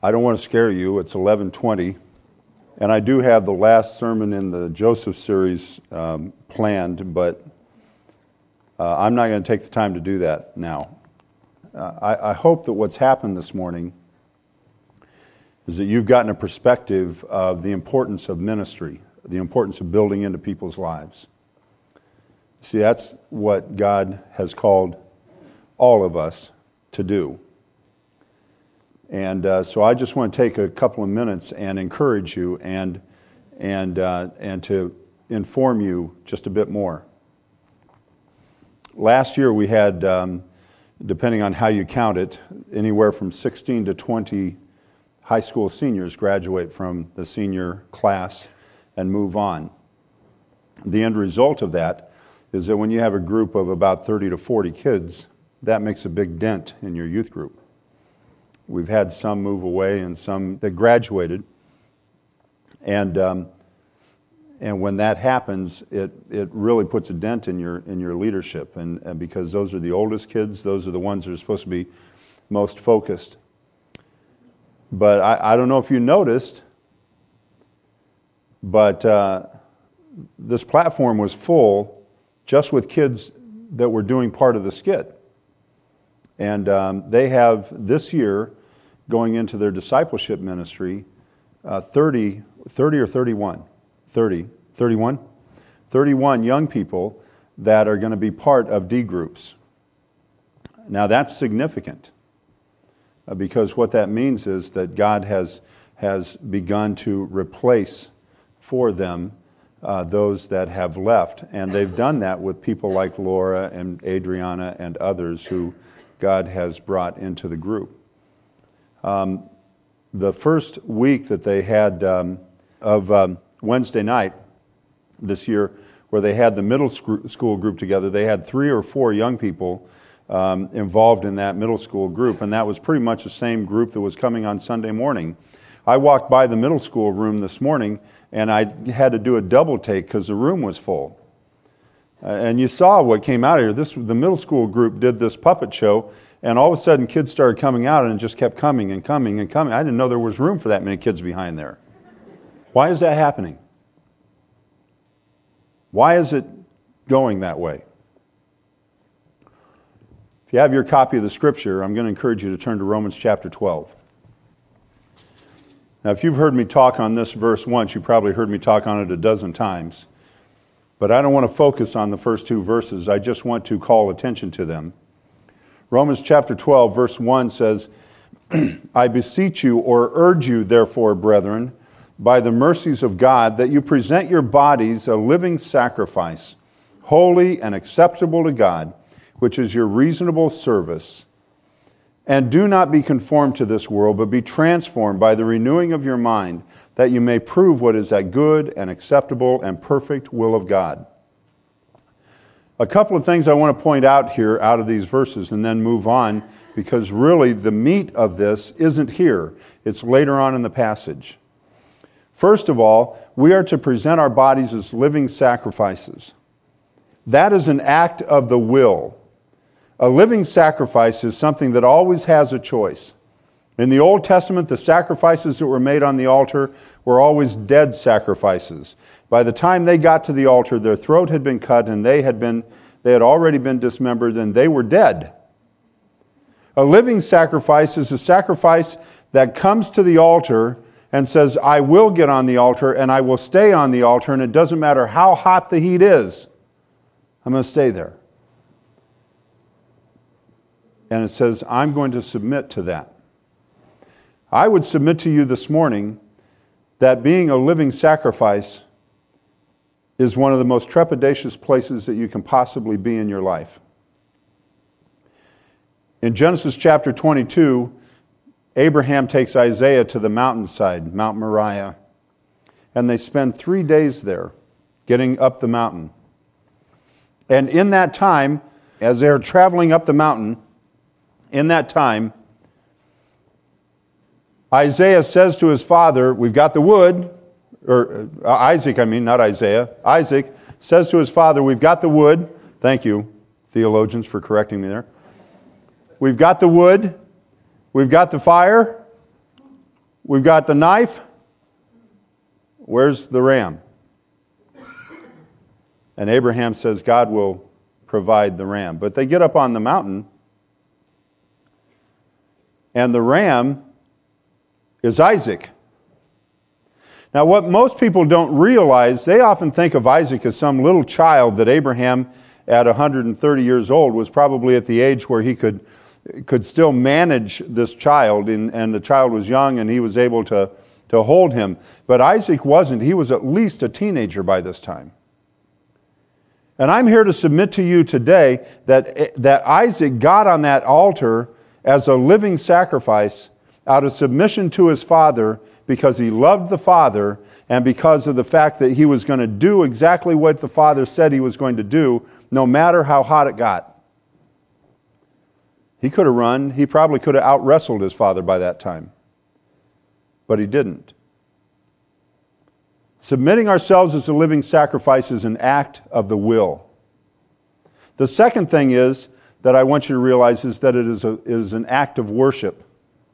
I don't want to scare you. It's 11:20, and I do have the last sermon in the Joseph series planned, but I'm not going to take the time to do that now. I hope that what's happened this morning is that you've gotten a perspective of the importance of ministry, the importance of building into people's lives. See, that's what God has called all of us to do. And so I just want to take a couple of minutes and encourage you and to inform you just a bit more. Last year we had, depending on how you count it, anywhere from 16 to 20 high school seniors graduate from the senior class and move on. The end result of that is that when you have a group of about 30 to 40 kids, that makes a big dent in your youth group. We've had some move away and some that graduated, and when that happens, it really puts a dent in your leadership, and because those are the oldest kids, those are the ones that are supposed to be most focused. But I don't know if you noticed, but this platform was full just with kids that were doing part of the skit. And they have this year, going into their discipleship ministry, 30 or 31? 31 young people that are going to be part of D groups. Now that's significant because what that means is that God has begun to replace for them those that have left. And they've done that with people like Laura and Adriana and others who God has brought into the group. The first week that they had of Wednesday night this year, where they had the middle school group together, they had 3 or 4 young people involved in that middle school group, and that was pretty much the same group that was coming on Sunday morning. I walked by the middle school room this morning, and I had to do a double take because the room was full. And you saw what came out of here. The middle school group did this puppet show, and all of a sudden kids started coming out, and it just kept coming and coming and coming. I didn't know there was room for that many kids behind there. Why is that happening? Why is it going that way? If you have your copy of the Scripture, I'm going to encourage you to turn to Romans chapter 12. Now, if you've heard me talk on this verse once, you probably heard me talk on it a dozen times. But I don't want to focus on the first 2 verses. I just want to call attention to them. Romans chapter 12, verse 1 says, I beseech you or urge you, therefore, brethren, by the mercies of God, that you present your bodies a living sacrifice, holy and acceptable to God, which is your reasonable service. And do not be conformed to this world, but be transformed by the renewing of your mind, that you may prove what is that good and acceptable and perfect will of God. A couple of things I want to point out here out of these verses and then move on, because really the meat of this isn't here. It's later on in the passage. First of all, we are to present our bodies as living sacrifices. That is an act of the will. A living sacrifice is something that always has a choice. In the Old Testament, the sacrifices that were made on the altar were always dead sacrifices. By the time they got to the altar, their throat had been cut and they had already been dismembered and they were dead. A living sacrifice is a sacrifice that comes to the altar and says, I will get on the altar and I will stay on the altar, and it doesn't matter how hot the heat is, I'm going to stay there. And it says, I'm going to submit to that. I would submit to you this morning that being a living sacrifice is one of the most trepidatious places that you can possibly be in your life. In Genesis chapter 22, Abraham takes Isaiah to the mountainside, Mount Moriah, and they spend 3 days there getting up the mountain. And in that time, as they're traveling up the mountain, in that time, Isaiah says to his father, we've got the wood, Isaac says to his father, we've got the wood. Thank you, theologians, for correcting me there. We've got the wood, we've got the fire, we've got the knife. Where's the ram? And Abraham says God will provide the ram. But they get up on the mountain, and the ram is Isaac. Now, what most people don't realize, they often think of Isaac as some little child that Abraham, at 130 years old, was probably at the age where he could still manage this child, and the child was young and he was able to hold him. But Isaac wasn't. He was at least a teenager by this time. And I'm here to submit to you today that Isaac got on that altar as a living sacrifice out of submission to his father, because he loved the father and because of the fact that he was going to do exactly what the father said he was going to do, no matter how hot it got. He could have run. He probably could have out-wrestled his father by that time. But he didn't. Submitting ourselves as a living sacrifice is an act of the will. The second thing is that I want you to realize is that it is an act of worship.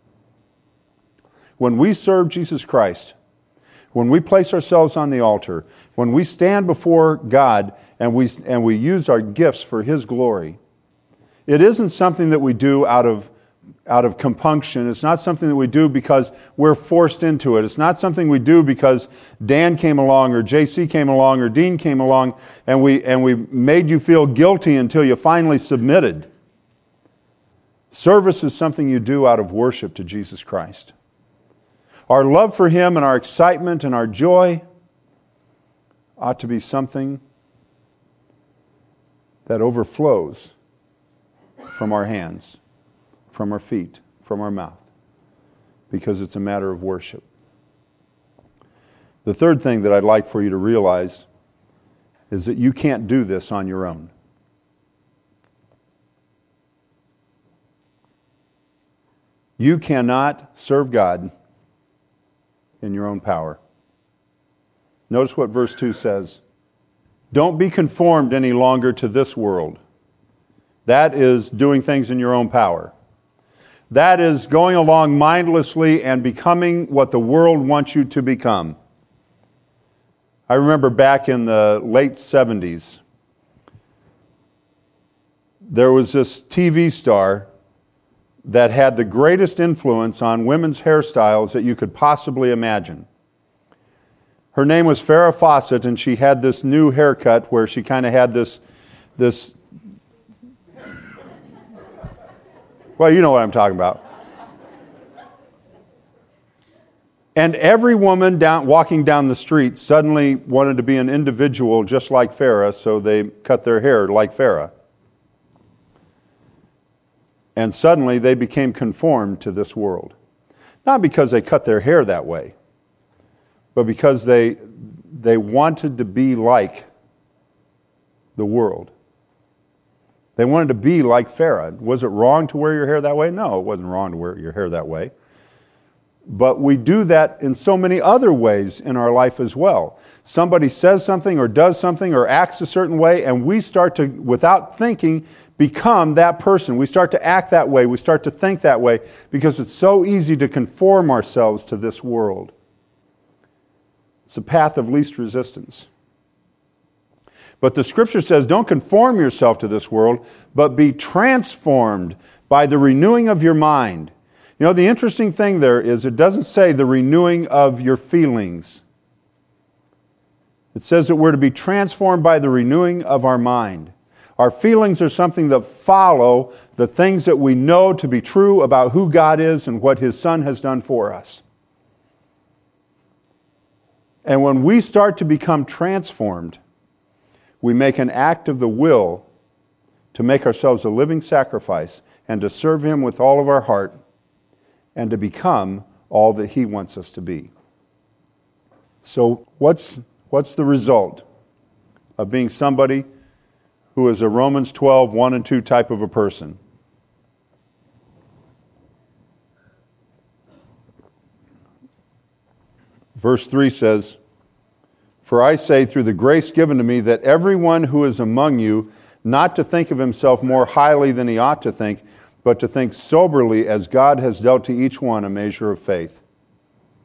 When we serve Jesus Christ, when we place ourselves on the altar, when we stand before God and we use our gifts for His glory, it isn't something that we do out of compunction. It's not something that we do because we're forced into it. It's not something we do because Dan came along or JC came along or Dean came along and we made you feel guilty until you finally submitted. Service is something you do out of worship to Jesus Christ. Our love for Him and our excitement and our joy ought to be something that overflows from our hands, from our feet, from our mouth, because it's a matter of worship. The third thing that I'd like for you to realize is that you can't do this on your own. You cannot serve God in your own power. Notice what verse 2 says. Don't be conformed any longer to this world. That is doing things in your own power. That is going along mindlessly and becoming what the world wants you to become. I remember back in the late 70s, there was this TV star that had the greatest influence on women's hairstyles that you could possibly imagine. Her name was Farrah Fawcett, and she had this new haircut where she kind of had this, well, you know what I'm talking about. And every woman walking down the street suddenly wanted to be an individual just like Farrah, so they cut their hair like Farrah. And suddenly they became conformed to this world. Not because they cut their hair that way, but because they wanted to be like the world. They wanted to be like Farrah. Was it wrong to wear your hair that way? No, it wasn't wrong to wear your hair that way. But we do that in so many other ways in our life as well. Somebody says something or does something or acts a certain way, and we start to, without thinking, become that person. We start to act that way. We start to think that way because it's so easy to conform ourselves to this world. It's a path of least resistance. But the Scripture says, don't conform yourself to this world, but be transformed by the renewing of your mind. You know, the interesting thing there is it doesn't say the renewing of your feelings. It says that we're to be transformed by the renewing of our mind. Our feelings are something that follow the things that we know to be true about who God is and what His Son has done for us. And when we start to become transformed, we make an act of the will to make ourselves a living sacrifice and to serve Him with all of our heart and to become all that He wants us to be. So what's the result of being somebody who is a Romans 12, 1 and 2 type of a person? Verse 3 says, "For I say through the grace given to me that everyone who is among you not to think of himself more highly than he ought to think, but to think soberly as God has dealt to each one a measure of faith."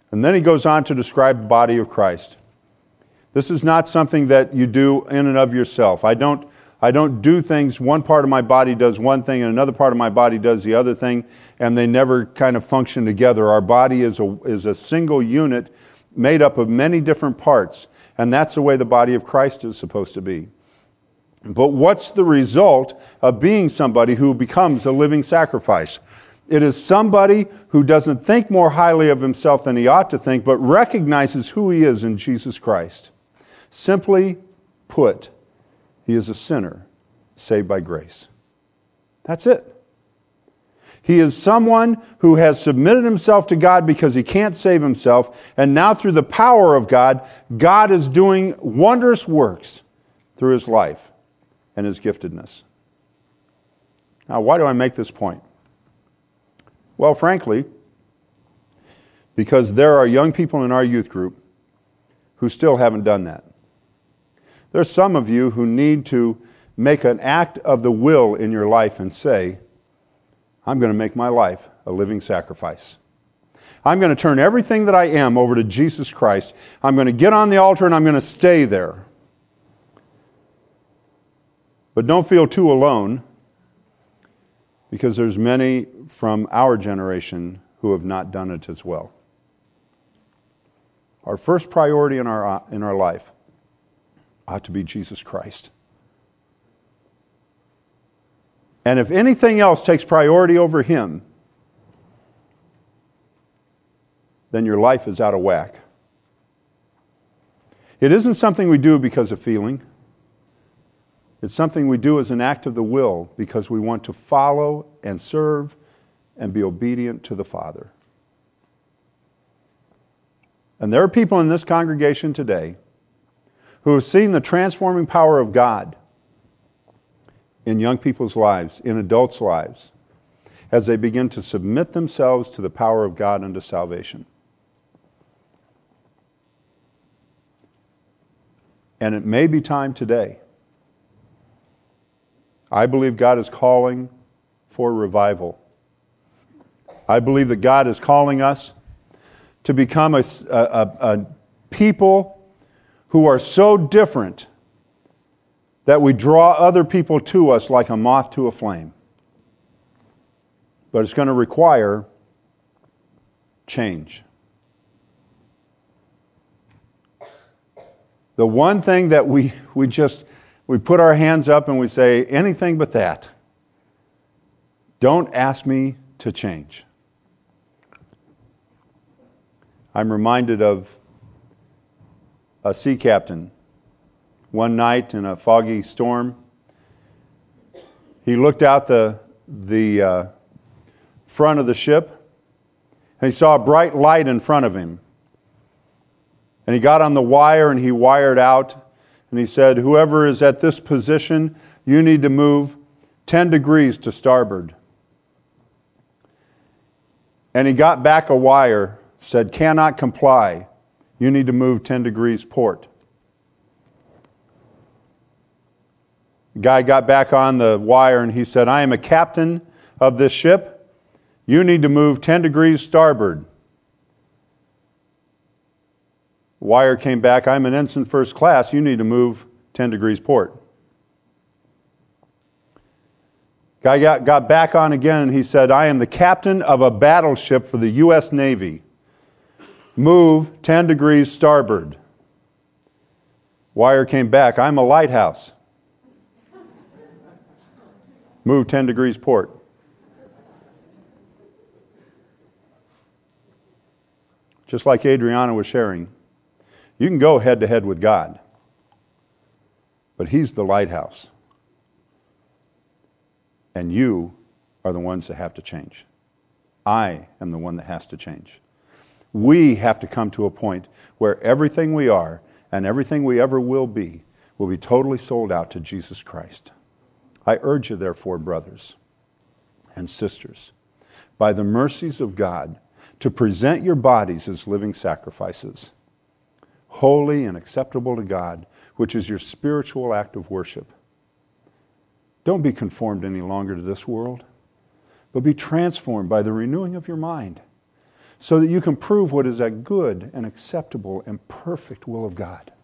And then he goes on to describe the body of Christ. This is not something that you do in and of yourself. I don't do things, one part of my body does one thing and another part of my body does the other thing, and they never kind of function together. Our body is a single unit made up of many different parts, and that's the way the body of Christ is supposed to be. But what's the result of being somebody who becomes a living sacrifice? It is somebody who doesn't think more highly of himself than he ought to think, but recognizes who he is in Jesus Christ. Simply put, he is a sinner saved by grace. That's it. He is someone who has submitted himself to God because he can't save himself, and now through the power of God, God is doing wondrous works through his life and his giftedness. Now, why do I make this point? Well, frankly, because there are young people in our youth group who still haven't done that. There's some of you who need to make an act of the will in your life and say, I'm going to make my life a living sacrifice. I'm going to turn everything that I am over to Jesus Christ. I'm going to get on the altar and I'm going to stay there. But don't feel too alone, because there's many from our generation who have not done it as well. Our first priority in our life ought to be Jesus Christ. And if anything else takes priority over him, then your life is out of whack. It isn't something we do because of feeling. It's something we do as an act of the will because we want to follow and serve and be obedient to the Father. And there are people in this congregation today who have seen the transforming power of God in young people's lives, in adults' lives, as they begin to submit themselves to the power of God unto salvation. And it may be time today. I believe God is calling for revival. I believe that God is calling us to become a people who are so different that we draw other people to us like a moth to a flame. But it's going to require change. The one thing that we put our hands up and we say, anything but that. Don't ask me to change. I'm reminded of a sea captain. One night in a foggy storm, he looked out the front of the ship and he saw a bright light in front of him. And he got on the wire and he wired out and he said, whoever is at this position, you need to move 10 degrees to starboard. And he got back a wire, said, cannot comply. You need to move 10 degrees port. The guy got back on the wire and he said, I am a captain of this ship. You need to move 10 degrees starboard. The wire came back, I'm an ensign first class. You need to move 10 degrees port. Guy got back on again and he said, I am the captain of a battleship for the U.S. Navy. Move 10 degrees starboard. Wire came back, I'm a lighthouse. Move 10 degrees port. Just like Adriana was sharing, you can go head to head with God, but He's the lighthouse. And you are the ones that have to change. I am the one that has to change. We have to come to a point where everything we are and everything we ever will be totally sold out to Jesus Christ. I urge you, therefore, brothers and sisters, by the mercies of God, to present your bodies as living sacrifices, holy and acceptable to God, which is your spiritual act of worship. Don't be conformed any longer to this world, but be transformed by the renewing of your mind, so that you can prove what is that good and acceptable and perfect will of God.